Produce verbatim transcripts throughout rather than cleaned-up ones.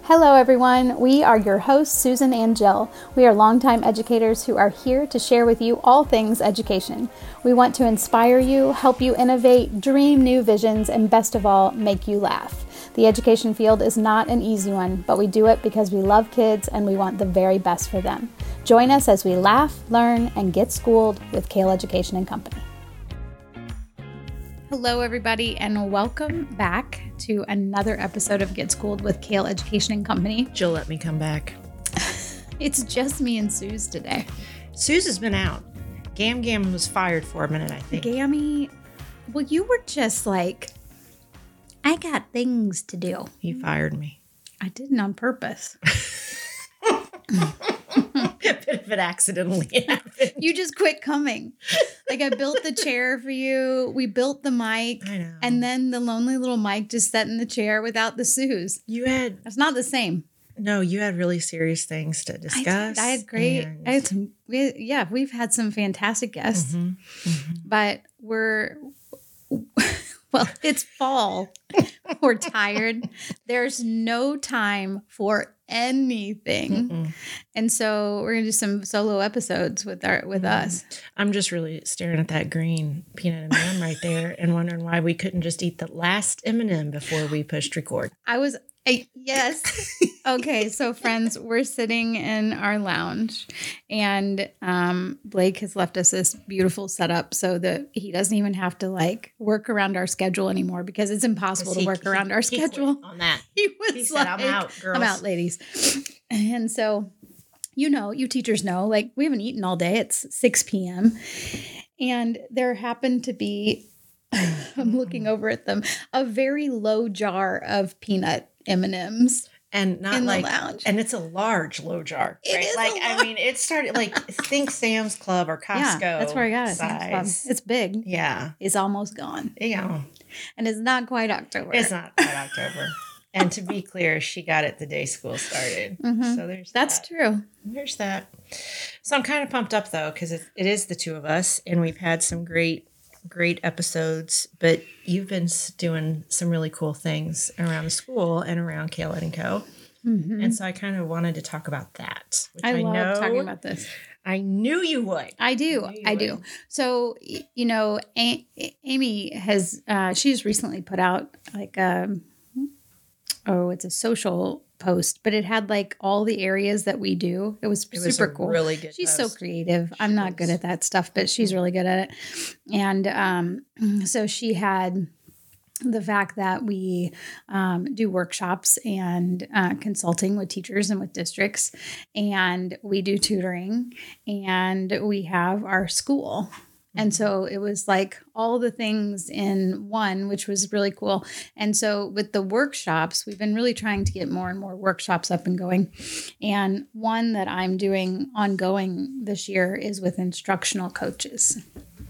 Hello everyone, we are your hosts Susan and Jill. We are longtime educators who are here to share with you all things education. We want to inspire you, help you innovate, dream new visions, and best of all, make you laugh. The education field is not an easy one, but we do it because we love kids and we want the very best for them. Join us as we laugh, learn, and get schooled with Kale Education and Company. Hello, everybody, and welcome back to another episode of Get Schooled with Kale Education and Company. Jill let me come back. It's just me and Suze today. Suze has been out. Gam Gam was fired for a minute, I think. Gammy, well, you were just like, I got things to do. He fired me. I didn't on purpose. But if it accidentally happened. You just quit coming. Like, I built the chair for you. We built the mic. I know. And then the lonely little Mike just sat in the chair without the Suze. You had... It's not the same. No, you had really serious things to discuss. I, I had great... and... I had some... We, yeah, we've had some fantastic guests. Mm-hmm, mm-hmm. But we're... Well, it's fall. We're tired. There's no time for anything. Mm-mm. And so we're going to do some solo episodes with our with mm. us. I'm just really staring at that green peanut M and M right there and wondering why we couldn't just eat the last M and M before we pushed record. I was... I, yes. Okay, so friends, we're sitting in our lounge, and um, Blake has left us this beautiful setup so that he doesn't even have to like work around our schedule anymore because it's impossible he, to work he, around our he schedule. On that, he was he like, said, "I'm out, girls. I'm out, ladies." And so, you know, you teachers know, like we haven't eaten all day. It's six p.m. and there happened to be. I'm looking over at them. A very low jar of peanut M and M's. And not in like, the lounge. And it's a large low jar. It right? is like, a I mean, it started like, think Sam's Club or Costco. Yeah, that's where I got it. Sam's Club. It's big. Yeah. It's almost gone. Yeah. And it's not quite October. It's not quite October. And to be clear, she got it the day school started. Mm-hmm. So there's That's that. true. There's that. So I'm kind of pumped up, though, because it, it is the two of us, and we've had some great great episodes, but you've been doing some really cool things around the school and around Kale Ed and Co. Mm-hmm. And so I kind of wanted to talk about that. Which I, I love know talking about this. I knew you would. I do. I, I do. So, you know, a- Amy has, uh, she's recently put out like, um, oh, it's a social post, but it had like all the areas that we do. It was it was super cool. Really good. She's post. so creative. I'm not good at that stuff, but she's really good at it. And um, so she had the fact that we um, do workshops and uh, consulting with teachers and with districts, and we do tutoring, and we have our school. And so it was like all the things in one, which was really cool. And so with the workshops, we've been really trying to get more and more workshops up and going. And one that I'm doing ongoing this year is with instructional coaches.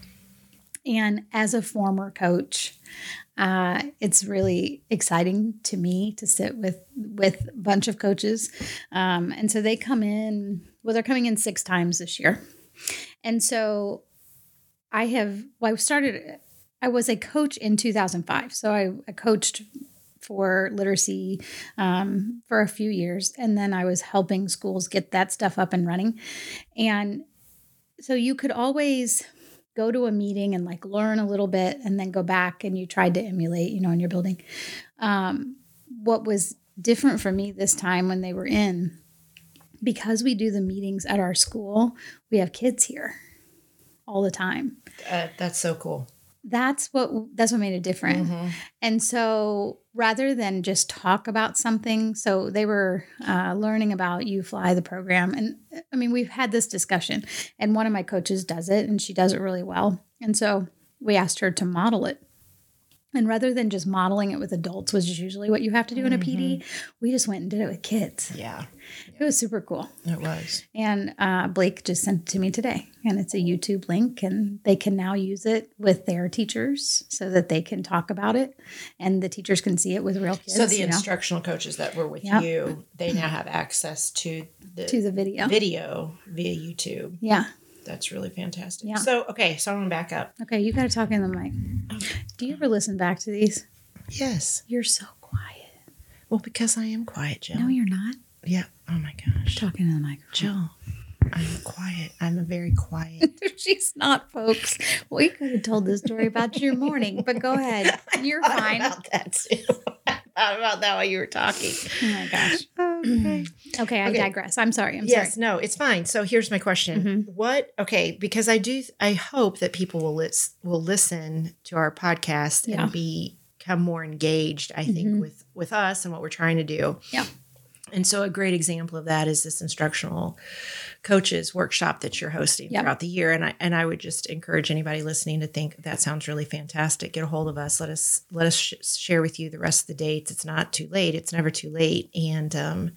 And as a former coach, uh, it's really exciting to me to sit with, with a bunch of coaches. Um, and so they come in, well, they're coming in six times this year. And so I have, well, I started, I was a coach in two thousand five. So I, I coached for literacy um, for a few years. And then I was helping schools get that stuff up and running. And so you could always go to a meeting and like learn a little bit and then go back and you tried to emulate, you know, in your building. Um, what was different for me this time when they were in, because we do the meetings at our school, we have kids here all the time. Uh, that's so cool. That's what that's what made it different. Mm-hmm. And so rather than just talk about something, so they were uh, learning about You Fly, the program. And I mean, we've had this discussion, and one of my coaches does it, and she does it really well. And so we asked her to model it. And rather than just modeling it with adults, which is usually what you have to do in a P D, we just went and did it with kids. Yeah. It was super cool. It was. And uh, Blake just sent it to me today. And it's a YouTube link. And they can now use it with their teachers so that they can talk about it. And the teachers can see it with real kids. So the you know? instructional coaches that were with yep. you, they now have access to the, to the video. video via YouTube. Yeah. That's really fantastic. Yeah. So, okay, so I'm going to back up. Okay, you got to talk in the mic. Okay. Do you ever listen back to these? Yes. You're so quiet. Well, because I am quiet, Jill. No, you're not. Yeah. Oh my gosh. Talking to the microphone. Jill, I'm quiet. I'm a very quiet. She's not, folks. We could have told this story about your morning, but go ahead. You're I thought fine. about that too. I thought about that while you were talking. Oh my gosh. Okay. Okay, I Okay. digress. I'm sorry. I'm yes, sorry. no, it's fine. So here's my question. Mhm. What, okay, because I do, I hope that people will, lis- will listen to our podcast Yeah. and be, become more engaged, I think, Mhm. with, with us and what we're trying to do. Yeah. And so a great example of that is this instructional coaches workshop that you're hosting Yep. throughout the year. And I, and I would just encourage anybody listening to think that sounds really fantastic. Get a hold of us. Let us, let us sh- share with you the rest of the dates. It's not too late. It's never too late. And, um,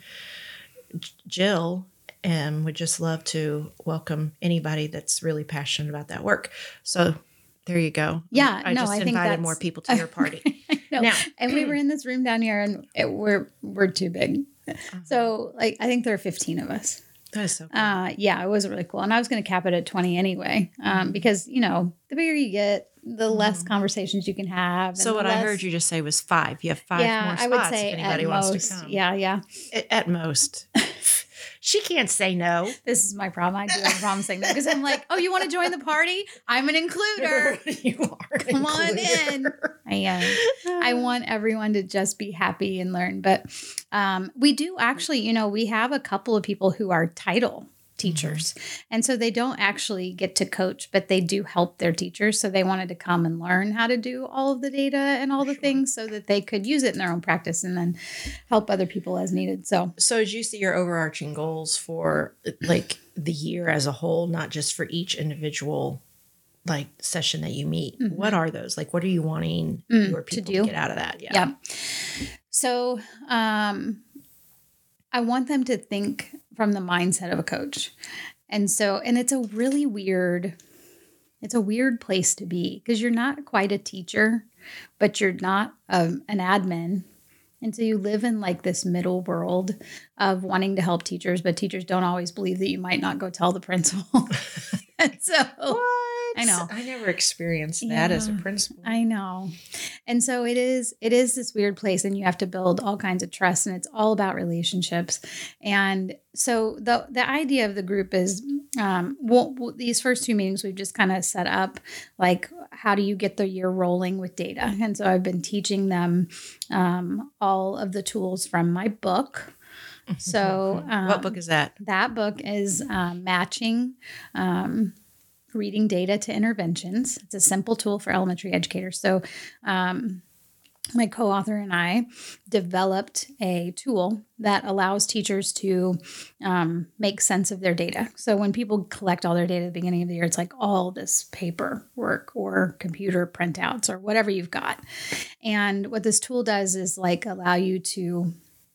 Jill um, would just love to welcome anybody that's really passionate about that work. So there you go. Yeah, I no, just I think invited that's- more people to your party. No. Now- and we were in this room down here, and it, we're we're too big. So, like, I think there are fifteen of us. That is so cool. Uh, yeah, it was really cool, and I was going to cap it at twenty anyway, um, because you know, the bigger you get, the less conversations you can have. and so the what I less- heard you just say was five. You have five yeah, more I spots would say if anybody at wants most. to come. Yeah, yeah. At, at most. She can't say no. This is my problem. I do have a problem saying that because I'm like, oh, you want to join the party? I'm an includer. You are. an Come on in. includer. I am. I want everyone to just be happy and learn. But um, we do actually, you know, we have a couple of people who are title teachers. And so they don't actually get to coach, but they do help their teachers. So they wanted to come and learn how to do all of the data and all the Sure. things so that they could use it in their own practice and then help other people as needed. So So as you see your overarching goals for like the year as a whole, not just for each individual like session that you meet, Mhm. what are those? Like, what are you wanting Mm, your to people do? to get out of that? Yeah. yeah. So um, I want them to think from the mindset of a coach. And so, and it's a really weird, it's a weird place to be because you're not quite a teacher, but you're not um, an admin. And so you live in like this middle world of wanting to help teachers, but teachers don't always believe that you might not go tell the principal. And so What? I know. I never experienced that as a Yeah. principal. I know. And so it is it is this weird place and you have to build all kinds of trust and it's all about relationships. And so the the idea of the group is um well, well, these first two meetings we've just kind of set up like how do you get the year rolling with data? And so I've been teaching them um all of the tools from my book. So um, what book is that? that book is um, matching um, reading data to interventions. It's a simple tool for elementary educators. So um, my co-author and I developed a tool that allows teachers to um, make sense of their data. So when people collect all their data at the beginning of the year, it's like all this paper work or computer printouts or whatever you've got. And what this tool does is like allow you to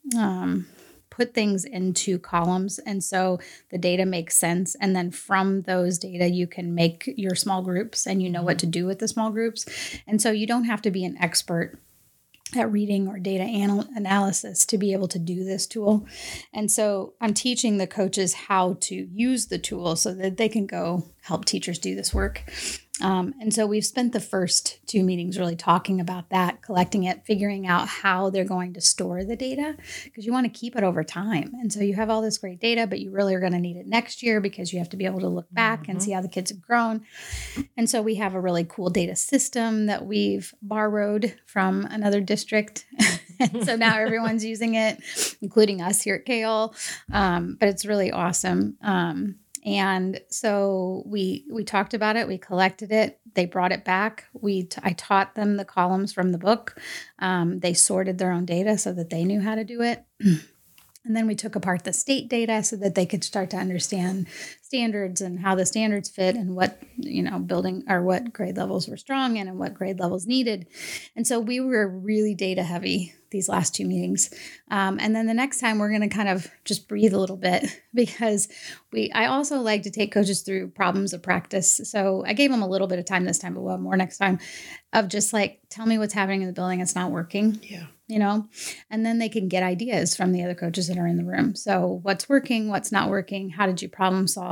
um, put things into columns. And so the data makes sense. And then from those data, you can make your small groups and you know what to do with the small groups. And so you don't have to be an expert at reading or data anal- analysis to be able to do this tool. And so I'm teaching the coaches how to use the tool so that they can go help teachers do this work. Um, and so we've spent the first two meetings really talking about that, collecting it, figuring out how they're going to store the data because you want to keep it over time. And so you have all this great data, but you really are going to need it next year because you have to be able to look back Mhm. and see how the kids have grown. And so we have a really cool data system that we've borrowed from another district. And so now everyone's using it, including us here at Kale. Um, but it's really awesome. Um, And so we we talked about it. We collected it. They brought it back. We t- I taught them the columns from the book. Um, they sorted their own data so that they knew how to do it. And then we took apart the state data so that they could start to understand standards and how the standards fit and what, you know, building or what grade levels were strong in and what grade levels needed. And so we were really data heavy these last two meetings. Um, and then the next time we're going to kind of just breathe a little bit because we, I also like to take coaches through problems of practice. So I gave them a little bit of time this time, but we'll have more next time of just like, tell me what's happening in the building. It's not working. Yeah. You know, and then they can get ideas from the other coaches that are in the room. So what's working, what's not working? How did you problem solve?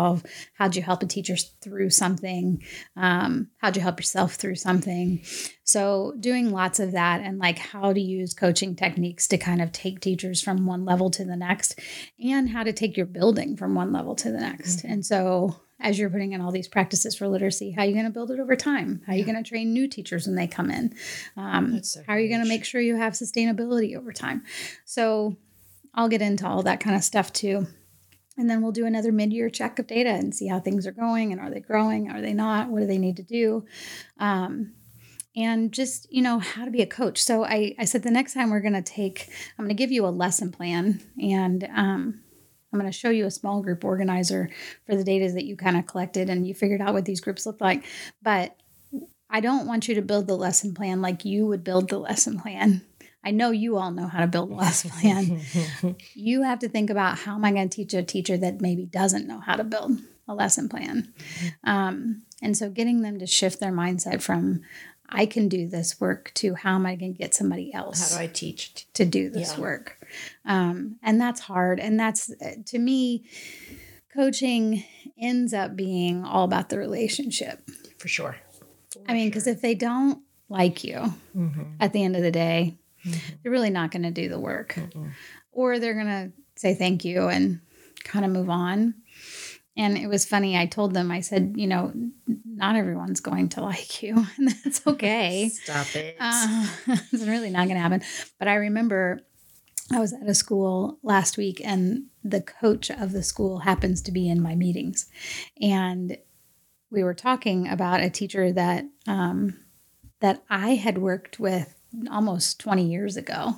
solve? How'd you help a teacher through something? Um, how'd you help yourself through something? So doing lots of that, and like how to use coaching techniques to kind of take teachers from one level to the next, and how to take your building from one level to the next. Mm-hmm. And so as you're putting in all these practices for literacy, how are you going to build it over time? How are you going to train new teachers when they come in? Um, so how are you going to make sure you have sustainability over time? So I'll get into all that kind of stuff too. And then we'll do another mid-year check of data and see how things are going, and are they growing? Are they not? What do they need to do? Um, and just, you know, how to be a coach. So I, I said the next time we're going to take, I'm going to give you a lesson plan, and um, I'm going to show you a small group organizer for the data that you kind of collected and you figured out what these groups look like. But I don't want you to build the lesson plan like you would build the lesson plan. I know you all know how to build a lesson plan. You have to think about, how am I going to teach a teacher that maybe doesn't know how to build a lesson plan? Um, and so getting them to shift their mindset from, I can do this work, to how am I going to get somebody else? How do I teach to do this yeah. work? Um, and that's hard. And that's, to me, coaching ends up being all about the relationship. For sure. For I mean, because sure. if they don't like you mm-hmm. at the end of the day, mm-hmm. they're really not going to do the work. Mm-hmm. Or they're going to say thank you and kind of move on. And it was funny. I told them, I said, you know, not everyone's going to like you, and that's okay. Stop it. Uh, it's really not going to happen. But I remember I was at a school last week, and the coach of the school happens to be in my meetings. And we were talking about a teacher that um, that I had worked with almost twenty years ago.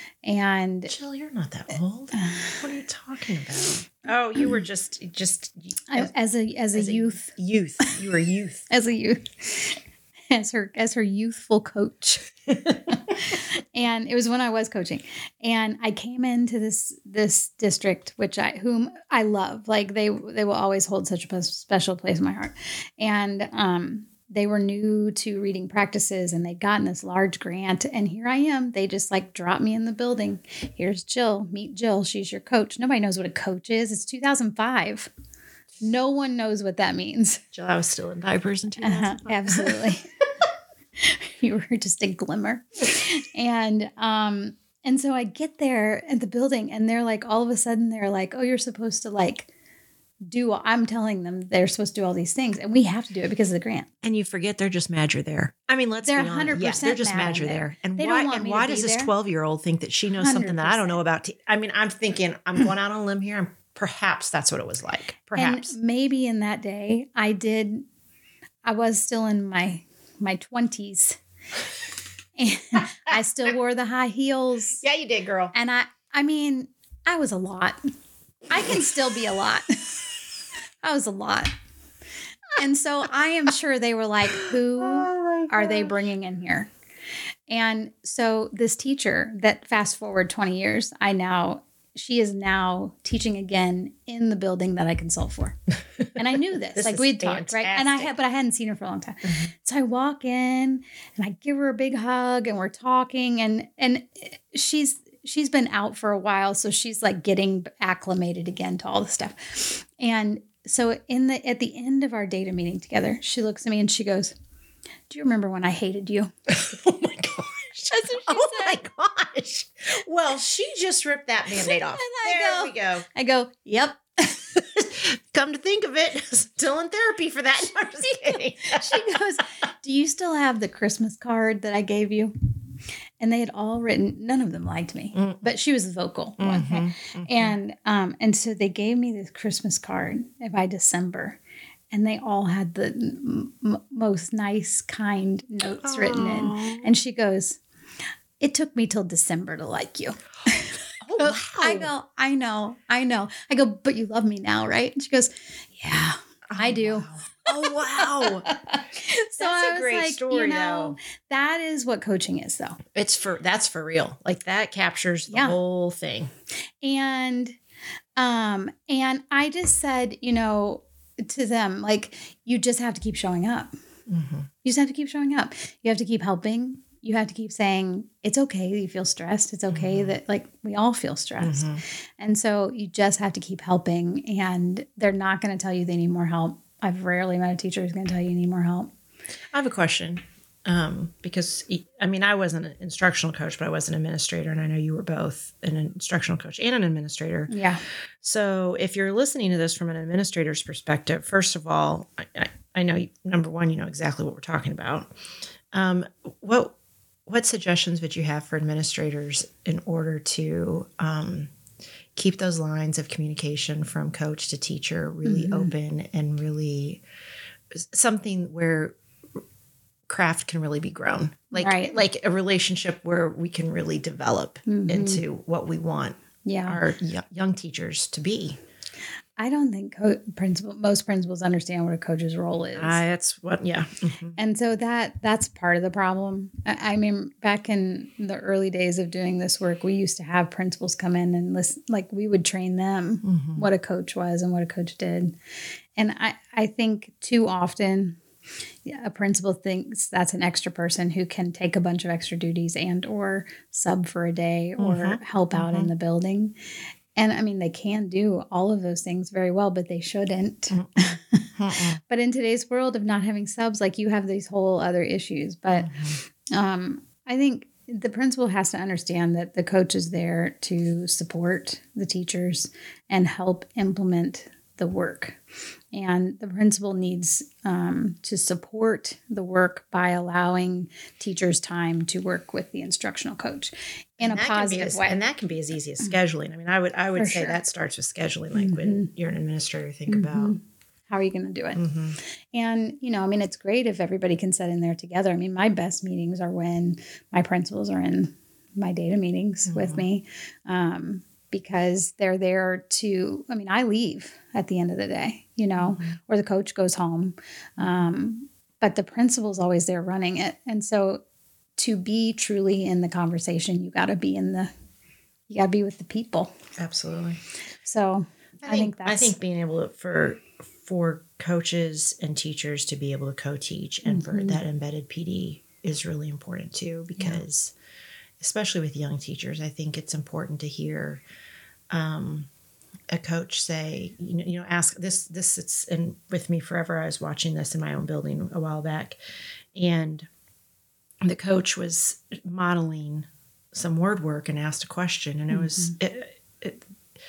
And Jill, you're not that old. What are you talking about? Oh, you were just just as, as a as a as youth. A youth. You were a youth. as a youth. As her as her youthful coach. And it was when I was coaching. And I came into this this district, which I whom I love. Like they they will always hold such a special place in my heart. And um they were new to reading practices, and they'd gotten this large grant. And here I am. They just like dropped me in the building. Here's Jill. Meet Jill. She's your coach. Nobody knows what a coach is. It's two thousand five. No one knows what that means. Jill, I was still in diapers in two thousand five. Uh-huh, absolutely. You were just a glimmer. And, um, and so I get there at the building, and they're like, all of a sudden they're like, oh, you're supposed to like do, I'm telling them they're supposed to do all these things, and we have to do it because of the grant. And you forget they're just mad you're there. I mean, let's they're be honest. one hundred percent yeah, they're just mad, mad you're there. there. And they why, and why does this twelve-year-old think that she knows one hundred percent something that I don't know about? T- I mean, I'm thinking, I'm going out on a limb here, and perhaps that's what it was like. Perhaps. And maybe in that day, I did, I was still in my my twenties. And I still wore the high heels. Yeah, you did, girl. And I, I mean, I was a lot. I can still be a lot. I was a lot. And so I am sure they were like, who oh are they bringing in here? And so this teacher that fast forward twenty years, I now, she is now teaching again in the building that I consult for. And I knew this, this like we'd talked, right? And I had, but I hadn't seen her for a long time. Mm-hmm. So I walk in and I give her a big hug, and we're talking, and, and she's, she's been out for a while. So she's like getting acclimated again to all the stuff. And so in the, at the end of our data meeting together, she looks at me and she goes, do you remember when I hated you? Oh my gosh. That's what she oh said. my gosh. Well, she just ripped that Band-Aid off. There go, we go. I go, yep. Come to think of it, still in therapy for that. No, I'm just kidding. She goes, do you still have the Christmas card that I gave you? And they had all written, none of them liked me, mm. but she was the vocal mm-hmm, one. Mm-hmm. And, um, and so they gave me this Christmas card by December. And they all had the m- most nice, kind notes Aww. Written in. And she goes, it took me till December to like you. Oh, wow. I go, I know, I know. I go, but you love me now, right? And she goes, yeah, oh, I do. Wow. Oh, wow. So that's I a was great like, story, you know, though. That is what coaching is, though. It's for, that's for real. Like that captures the yeah. whole thing. And, um, and I just said, you know, to them, like, you just have to keep showing up. Mm-hmm. You just have to keep showing up. You have to keep helping. you have to keep saying, it's okay that you feel stressed. It's okay Mm-hmm. that, like, we all feel stressed. Mm-hmm. And so you just have to keep helping, and they're not going to tell you they need more help. I've rarely met a teacher who's going to tell you you need more help. I have a question. Um, because I mean, I wasn't an instructional coach, but I was an administrator, and I know you were both an instructional coach and an administrator. Yeah. So if you're listening to this from an administrator's perspective, first of all, I, I, I know, number one, you know exactly what we're talking about. Um, what what suggestions would you have for administrators in order to um, keep those lines of communication from coach to teacher really mm-hmm. open and really something where craft can really be grown, like right. like a relationship where we can really develop mm-hmm. into what we want yeah. our y- young teachers to be? I don't think co- principal most principals understand what a coach's role is. Uh, that's what, yeah. Mm-hmm. And so that that's part of the problem. I, I mean, back in the early days of doing this work, we used to have principals come in and listen, like we would train them mm-hmm. what a coach was and what a coach did. And I, I think too often a principal thinks that's an extra person who can take a bunch of extra duties and or sub for a day or mm-hmm. help out mm-hmm. in the building. And I mean, they can do all of those things very well, but they shouldn't. Mm-hmm. But in today's world of not having subs, like you have these whole other issues. But mm-hmm. um, I think the principal has to understand that the coach is there to support the teachers and help implement the work. And the principal needs um, to support the work by allowing teachers time to work with the instructional coach in and a positive as, way. And that can be as easy as scheduling. I mean, I would I would For say sure. that starts with scheduling, like mm-hmm. when you're an administrator, think mm-hmm. about how are you going to do it? Mm-hmm. And, you know, I mean, it's great if everybody can sit in there together. I mean, my best meetings are when my principals are in my data meetings mm-hmm. with me. Um, because they're there to, I mean, I leave at the end of the day, you know, mm-hmm. or the coach goes home. Um, but the principal's always there running it. And so to be truly in the conversation, you got to be in the, you got to be with the people. Absolutely. So I, I think, think that's. I think being able to, for, for coaches and teachers to be able to co-teach and mm-hmm. for that embedded P D is really important too, because yeah. especially with young teachers, I think it's important to hear um, a coach say, you know, you know, ask this, this sits in with me forever. I was watching this in my own building a while back, and the coach was modeling some word work and asked a question. And it was, mm-hmm. it, it,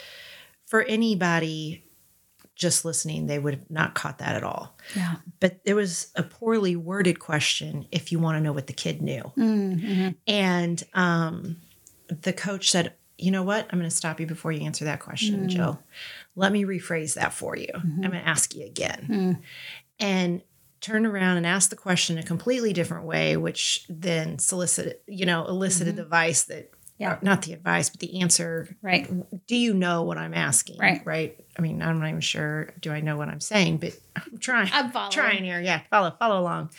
for anybody just listening, they would have not caught that at all. Yeah. But it was a poorly worded question if you want to know what the kid knew. Mm-hmm. And um, the coach said, you know what? I'm going to stop you before you answer that question, mm. Jill. Let me rephrase that for you. Mm-hmm. I'm going to ask you again. Mm. And turned around and asked the question a completely different way, which then solicited, you know, elicited mm-hmm. the advice that, yeah. not the advice, but the answer. Right. Do you know what I'm asking? Right. Right. I mean, I'm not even sure, do I know what I'm saying, but I'm trying. I'm following. Trying here. Yeah. Follow, follow along.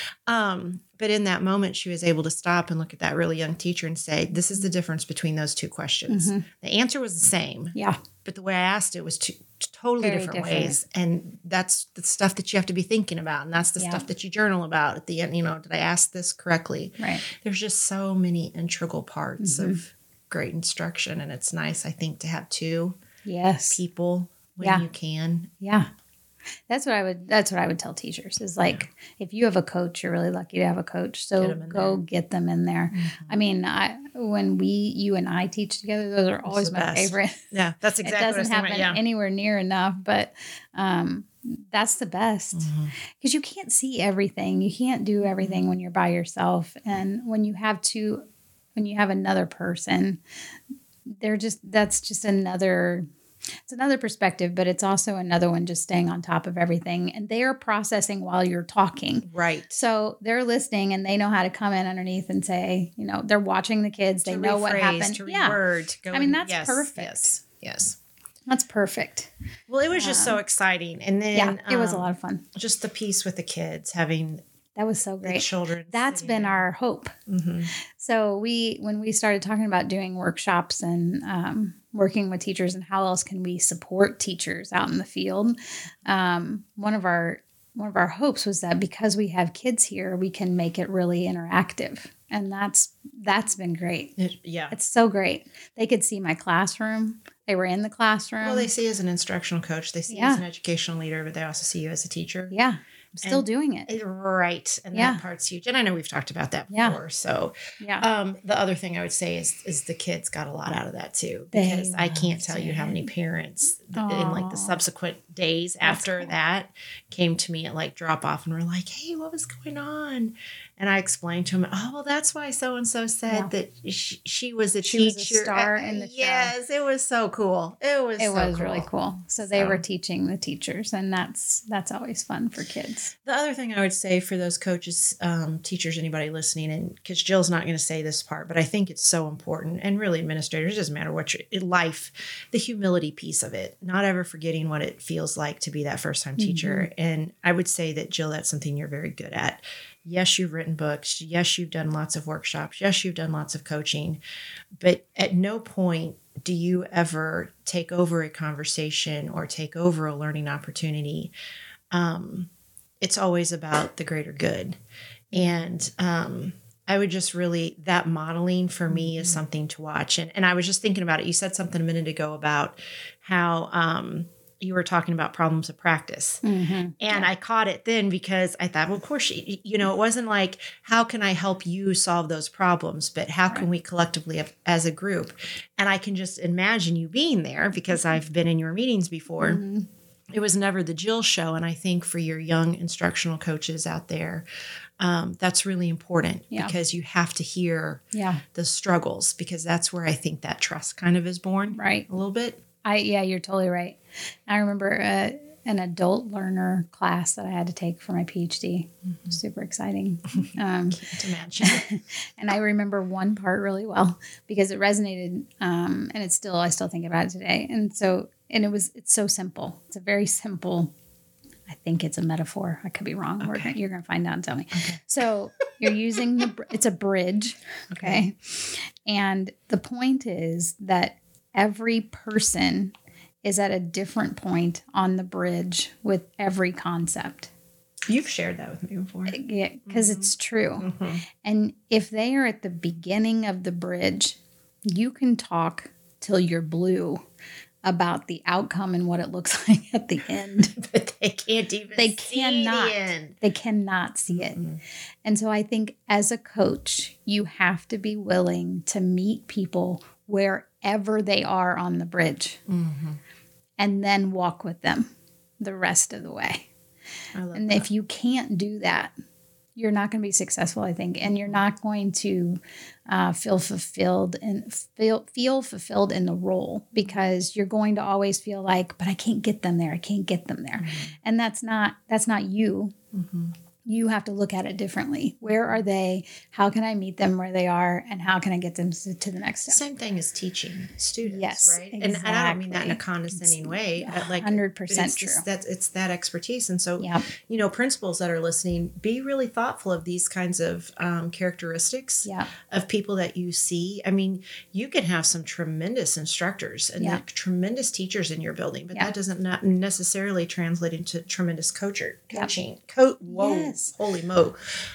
Um, but in that moment, she was able to stop and look at that really young teacher and say, this is the difference between those two questions. Mm-hmm. The answer was the same. Yeah. But the way I asked it was two totally Very different, different ways. And that's the stuff that you have to be thinking about. And that's the yeah. stuff that you journal about at the end. You know, did I ask this correctly? Right. There's just so many integral parts mm-hmm. of great instruction. And it's nice, I think, to have two yes. people when yeah. you can. Yeah. That's what I would, that's what I would tell teachers is like, yeah. if you have a coach, you're really lucky to have a coach. So get go there. Get them in there. Mm-hmm. I mean, I, when we, you and I teach together, those are always my best. Favorite. Yeah. That's exactly it doesn't what happen yeah. anywhere near enough, but, um, that's the best because mm-hmm. you can't see everything. You can't do everything mm-hmm. when you're by yourself. And when you have two, when you have another person, they're just, that's just another It's another perspective, but it's also another one just staying on top of everything. And they are processing while you're talking. Right. So they're listening and they know how to come in underneath and say, you know, they're watching the kids. They to know rephrase, what happened. To yeah. reword. I mean, that's yes, perfect. Yes. Yes. That's perfect. Well, it was just um, so exciting. And then yeah, it um, was a lot of fun. Just the piece with the kids having that was so great. The children. That's been there. Our hope. Mm-hmm. So we, when we started talking about doing workshops and um, working with teachers and how else can we support teachers out in the field, um, one of our one of our hopes was that because we have kids here, we can make it really interactive. And that's that's been great. It, yeah. It's so great. They could see my classroom. They were in the classroom. Well, they see you as an instructional coach. They see Yeah. you as an educational leader, but they also see you as a teacher. Yeah. I'm still And- doing it. It- Right. And Yeah. that part's huge. And I know we've talked about that Yeah. before. So Yeah. um, the other thing I would say is is the kids got a lot out of that too. They Because I can't tell you how loved many it. parents th- in like the Aw. subsequent days That's after cool. that came to me at like drop off and were like, hey, what was going on? And I explained to them, oh, well, that's why so and so said Yeah. that she, she was a She teacher. was a star in the show. Yes, it was so cool. It was It so was cool. really cool. So they So- were teaching the teachers, and that's that's always fun for kids. The other thing I would say for those coaches, um, teachers, anybody listening, and because Jill's not going to say this part, but I think it's so important, and really administrators, it doesn't matter what your in life, the humility piece of it, not ever forgetting what it feels like to be that first time teacher. And I would say that, Jill, that's something you're very good at. Yes, you've written books. Yes, you've done lots of workshops. Yes, you've done lots of coaching. But at no point do you ever take over a conversation or take over a learning opportunity. Um, it's always about the greater good. And um, I would just really, that modeling for me is something to watch. And, and I was just thinking about it. You said something a minute ago about how um, you were talking about problems of practice. Mm-hmm. And I caught it then because I thought, well, of course, you, you know, it wasn't like, how can I help you solve those problems? But how can Right. we collectively as a group? And I can just imagine you being there because I've been in your meetings before. Mm-hmm. It was never the Jill show. And I think for your young instructional coaches out there, um, that's really important Yeah. because you have to hear Yeah. the struggles, because that's where I think that trust kind of is born Right. a little bit. I yeah, you're totally right. I remember uh, an adult learner class that I had to take for my PhD. Super exciting. Um, Can't imagine. and I remember one part really well because it resonated, um, and it's still I still think about it today. And so, and it was it's so simple. It's a very simple. I think it's a metaphor. I could be wrong. We're Okay. gonna, you're going to find out and tell me. Okay. So you're using the. br- It's a bridge, okay? And the point is that every person is at a different point on the bridge with every concept. You've shared that with me before. Yeah, because it's true. Mhm. And if they are at the beginning of the bridge, you can talk till you're blue about the outcome and what it looks like at the end. But they can't even They see cannot. the end. They cannot see it. Mhm. And so I think as a coach, you have to be willing to meet people wherever they are on the bridge Mhm. and then walk with them the rest of the way. I love And that. if you can't do that, you're not going to be successful, I think, and you're not going to uh, feel fulfilled and feel feel fulfilled in the role because you're going to always feel like, but I can't get them there. I can't get them there, and that's not that's not you. Mhm. You have to look at it differently. Where are they? How can I meet them where they are? And how can I get them to, to the next step? Same thing as teaching students, Yes, right? And, and I don't mean that in a exactly. condescending way. It's uh, Like one hundred but percent it's just true. That it's that expertise, and so Yep. you know, principals that are listening, be really thoughtful of these kinds of um, characteristics Yeah. of people that you see. I mean, you can have some tremendous instructors and Yeah. like tremendous teachers in your building, but Yeah. that doesn't not necessarily translate into tremendous coacher Yep. coaching. Co- Whoa, Yes. holy mo!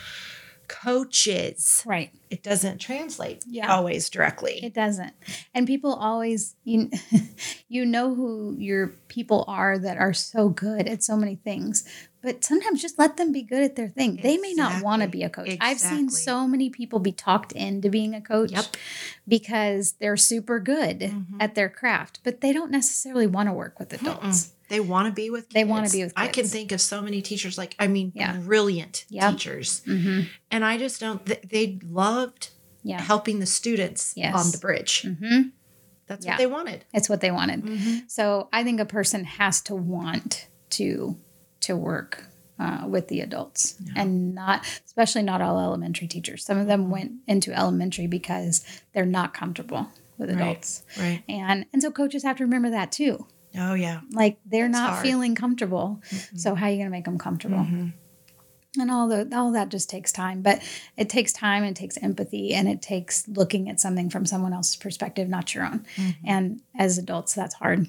Coaches. Right. It doesn't translate Yeah. always directly. It doesn't. And people always, you, you know who your people are that are so good at so many things, but sometimes just let them be good at their thing. They may not want to Exactly. be a coach. I've seen Exactly. so many people be talked into being a coach Yep. because they're super good Mhm. at their craft, but they don't necessarily want to work with adults. They want to be with kids. They wanna be with I can kids. think of so many teachers, like, I mean, Yeah. brilliant Yep. teachers. Mm-hmm. And I just don't, th- they loved Yeah. helping the students Yes. on the bridge. Mm-hmm. That's Yeah. what they wanted. It's what they wanted. Mm-hmm. So I think a person has to want to to work uh, with the adults, and not, especially not all elementary teachers. Some of them went into elementary because they're not comfortable with Right. adults, Right. and and so coaches have to remember that too. Oh, yeah. Like they're That's not hard. feeling comfortable, so how are you going to make them comfortable? Mhm. And all the all that just takes time, but it takes time, it takes empathy, and it takes looking at something from someone else's perspective, not your own. Mm-hmm. And as adults, that's hard.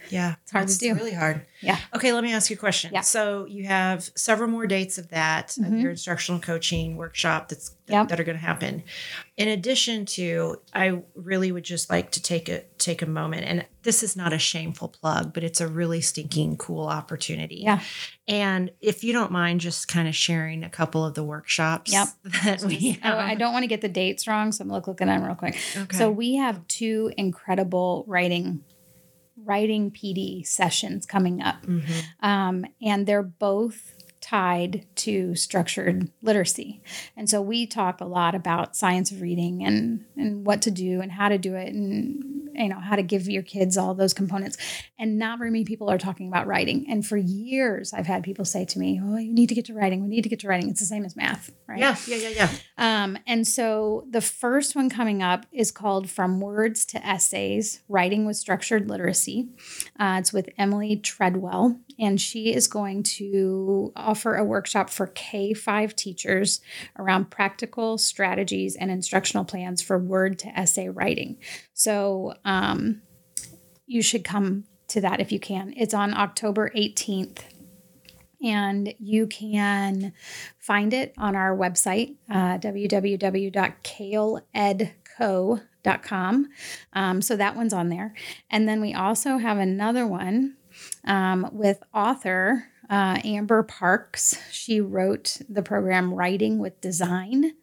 Yeah. It's hard to do. really hard. Yeah. Okay, let me ask you a question. Yeah. So you have several more dates of that, Mm-hmm. of your instructional coaching workshop that's that, Yep. that are going to happen. In addition to, I really would just like to take a take a moment, and this is not a shameful plug, but it's a really stinking cool opportunity. Yeah. And if you don't mind just kind of sharing a couple of the workshops Yep. that we Oh, have. I don't want to get the dates wrong, so I'm look, looking at them real quick. Okay. So we have two incredible writing writing P D sessions coming up. Mm-hmm. Um, and they're both tied to structured literacy. And so we talk a lot about science of reading and, and what to do and how to do it and, you know, how to give your kids all those components. And not very many people are talking about writing. And for years, I've had people say to me, oh, you need to get to writing. We need to get to writing. It's the same as math, right? Yeah, yeah, yeah, yeah. Um, and so the first one coming up is called From Words to Essays, Writing with Structured Literacy. Uh, it's with Emily Treadwell, and she is going to offer a workshop for K five teachers around practical strategies and instructional plans for word to essay writing. So um, you should come to that if you can. It's on October eighteenth. And you can find it on our website, uh, w w w dot kale ed co dot com. Um, so that one's on there. And then we also have another one um, with author uh, Amber Parks. She wrote the program Writing with Design.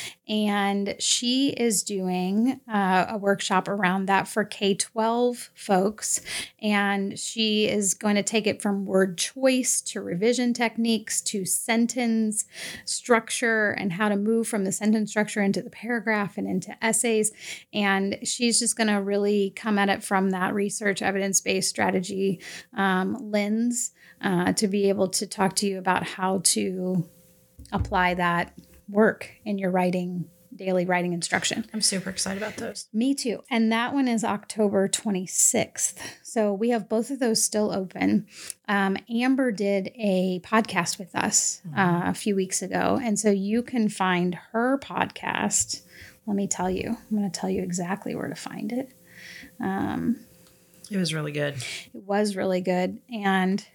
And she is doing uh, a workshop around that for K twelve folks. And she is going to take it from word choice to revision techniques to sentence structure and how to move from the sentence structure into the paragraph and into essays. And she's just going to really come at it from that research evidence-based strategy um, lens uh, to be able to talk to you about how to apply that work in your writing, daily writing instruction. I'm super excited about those. Me too. And that one is October twenty-sixth. So we have both of those still open. Um, Amber did a podcast with us uh, a few weeks ago. And so you can find her podcast. Let me tell you, I'm going to tell you exactly where to find it. Um, It was really good. it was really good. And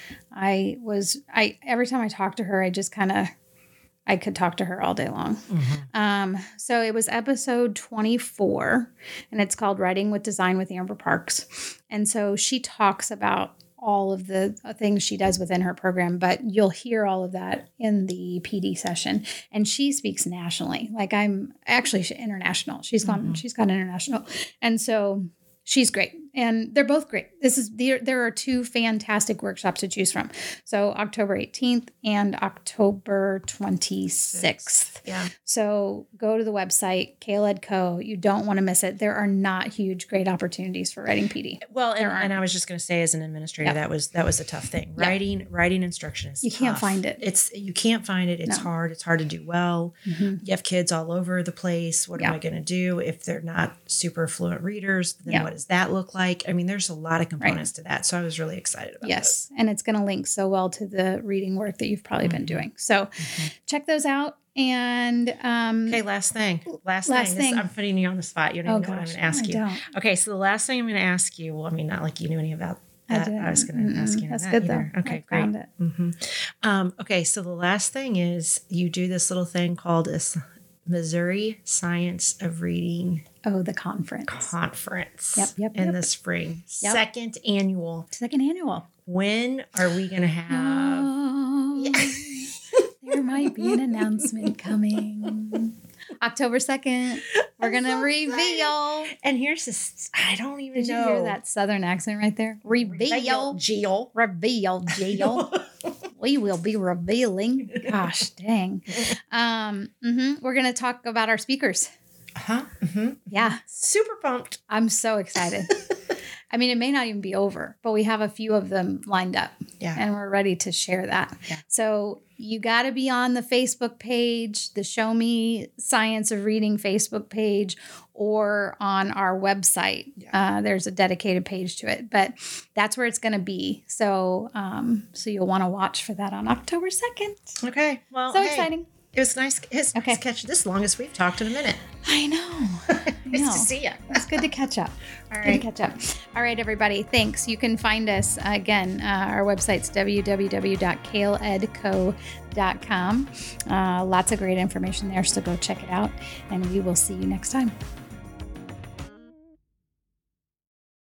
I was, I, every time I talked to her, I just kind of, I could talk to her all day long. Mm-hmm. Um, so it was episode twenty-four, and it's called Writing with Design with Amber Parks. And so she talks about all of the things she does within her program, but you'll hear all of that in the P D session. And she speaks nationally. Like I'm actually international. She's gone, Mm-hmm. she's gone international. And so she's great. And they're both great. This is there, there are two fantastic workshops to choose from. So October eighteenth and October twenty-sixth. Yeah. So go to the website, Kale Ed Co. You don't want to miss it. There are not huge, great opportunities for writing P D. Well, and, There aren't. and I was just going to say, as an administrator, Yep. that was that was a tough thing. Yep. Writing writing instruction is You can't tough. find it. It's you can't find it. It's No. hard. It's hard to do well. Mhm. You have kids all over the place. What am Yeah. I going to do if they're not super fluent readers? Then Yeah. what does that look like? I mean, there's a lot of components to that. So I was really excited about Yes. And it's going to link so well to the reading work that you've probably been Mhm. doing. So Mhm. check those out. And um, Okay, last thing. Last, Last thing. This- thing. I'm putting you on the spot. You don't oh even know what I'm gosh, going to ask I you. don't. Okay, so the last thing I'm going to ask you, well, I mean, not like you knew any about I that. didn't. I, was going to ask Mm-mm. you That's that good either. though. Okay, I great. found it. hmm Um, okay, so the last thing is you do this little thing called a S- Missouri Science of Reading Oh, the conference. Conference Yep, yep, in yep. the spring. Yep. Second annual. Second annual. When are we going to have? Oh, there might be an announcement coming. October second. We're I'm going to so reveal. And here's this, I don't even Did you know. hear that southern accent right there? Reveal. Jill. Reveal, Jill. We will be revealing. Gosh, dang. Um, mhm. We're going to talk about our speakers. Huh? hmm Yeah, Super pumped. I'm so excited. I mean, it may not even be over, but we have a few of them lined up. Yeah. And we're ready to share that. Yeah. So you got to be on the Facebook page, the Show Me Science of Reading Facebook page, or on our website. Yeah. Uh, there's a dedicated page to it, but that's where it's going to be. So, um, so you'll want to watch for that on October second. Okay. Well, So hey, exciting. It was nice. It's Okay. nice to catch this longest we've talked in a minute. I know. Nice know. to see you. It's good to catch up. All Good right. to catch up. All right, everybody. Thanks. You can find us, uh, again, uh, our website's w w w dot kale ed co dot com. Uh, lots of great information there, so go check it out, and we will see you next time.